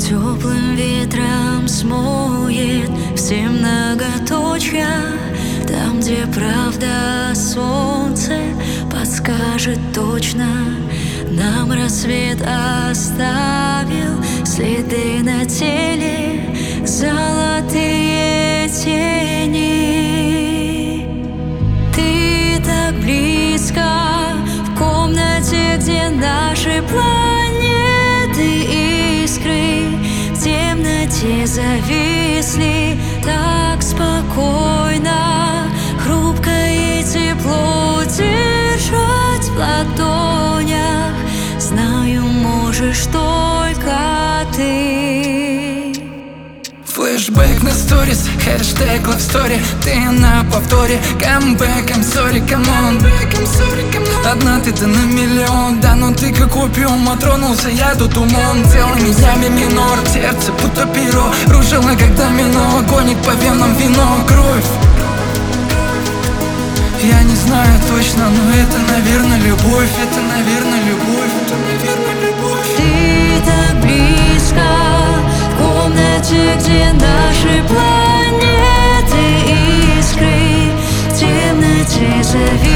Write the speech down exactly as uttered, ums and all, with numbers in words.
Теплым ветром смоет все многоточья. Там, где правда, солнце подскажет точно. Нам рассвет оставил следы на теле, золотые тени. Ты так близко в комнате, где наши планеты искры в темноте зависли так спокойно, хрупко и тепло держать в ладонях. Знаю, можешь только ты. Флэшбэк на сторис, хэштег лавстори. Ты на повторе, камбэк, I'm sorry, come on. Одна ты, ты на миллион, да, но ты как опиум. Отронулся я тут умом, целыми днями минор. Сердце будто перо, рушило как домино. Гонит по венам вино, кровь. Я не знаю точно, но это, наверное, любовь. Это, наверное, любовь. Это, наверное, любовь. Ты так близко в комнате, где наши планеты искры в темноте зависли.